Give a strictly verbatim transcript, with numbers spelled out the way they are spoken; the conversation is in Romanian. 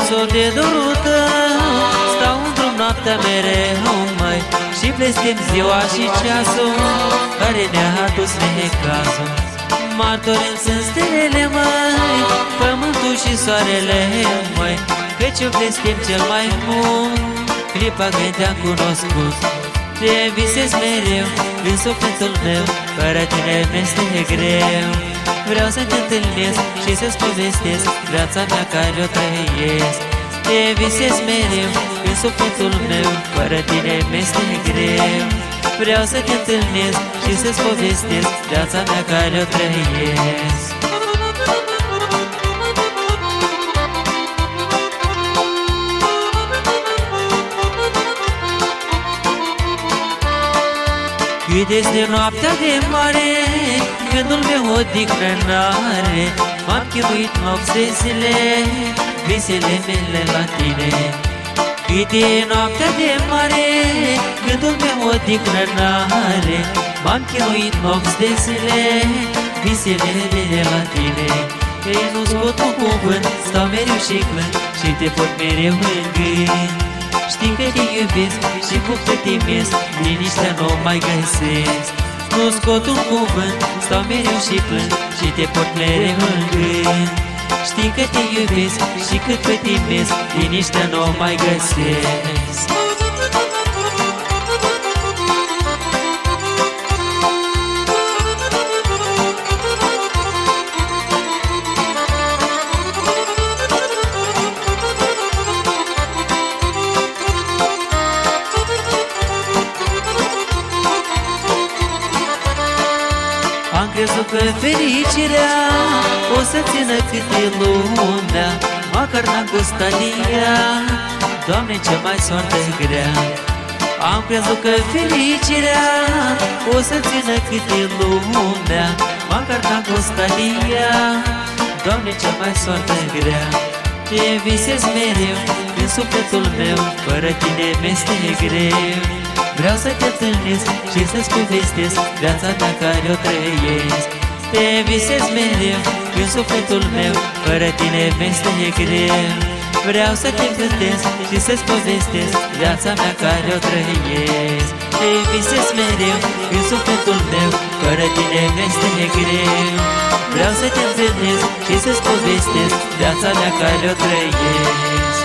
sol de dorul tău, stau în drum noaptea mereu, măi, și blestem ziua și ceasul care ne-a adus necazul. Martorim sunt stelele, măi, pământul și soarele, măi, căci eu blestem cel mai mult clipa când te-am cunoscut. Te visez mereu din sufletul meu, fără tine mi-este greu. Vreau să te întâlnesc și să-ți povestesc viața mea care o trăiesc. Te visez mereu din sufletul meu, fără tine mi-este greu. Vreau să te întâlnesc și să-ți povestesc viața mea care o trăiesc. Cât este noaptea de mare, gândul meu odihnă n-are. M-am chinuit nopți de zile, visele mele la tine. Cât e noaptea de mare, gândul meu odihnă n-are. M-am chinuit nopți de zile, visele mele la tine. Ei nu scot un cuvânt, stau mereu și plâng și te pot mereu în gând. Știi că te iubesc și cum te timesc, liniștea nu mai găsesc. Nu scot un cuvânt, stau mereu și plâng și te pot mereu în gând. Știi că te iubesc și cât te timesc, liniștea nu mai găsesc. Am crezut că fericirea o să țină cât e lumea, măcar n-am gustat din ea, Doamne, ce mai soartă grea. Am crezut că fericirea o să țină cât e lumea, măcar n-am gustat din ea, Doamne, ce mai soartă grea. Te visez mereu în sufletul meu, fără tine mi-este greu. Vreau să te întâlnesc și să-ți povestesc viața mea care o trăiesc. Te visez mereu în sufletul meu, fără tine mi-este greu. Vreau să te gândesc și să-ți povestesc viața mea care o trăiesc. Te visez mereu în sufletul meu, fără tine mi-este greu. Vreau să te întâlnesc și să-ți povestesc viața mea care o trăiesc.